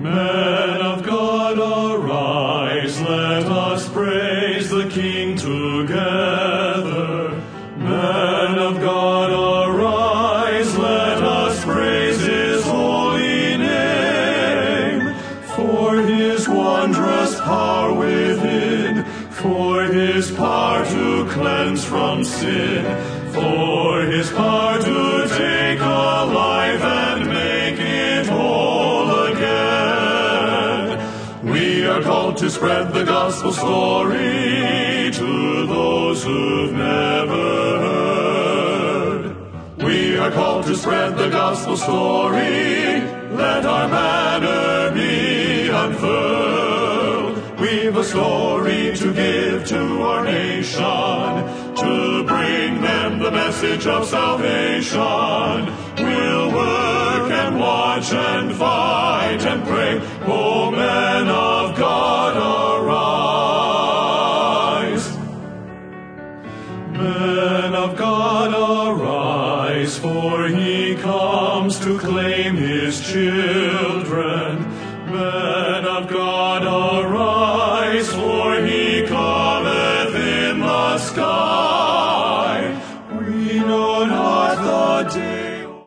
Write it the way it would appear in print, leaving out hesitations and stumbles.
Men of God, arise, let us praise the King together. Men of God, arise, let us praise his holy name. For his wondrous power within, for his power to cleanse from sin, for his power to take a life and make it whole again. We are called to spread the gospel story to those who've never heard. We are called to spread the gospel story. Let our banner be unfurled. We've a story to give to our nation, to bring them the message of salvation. We'll work and watch and fight and pray, O men of God, arise. Men of God, arise, for he comes to claim his children. Men of God, arise, for he cometh in the sky.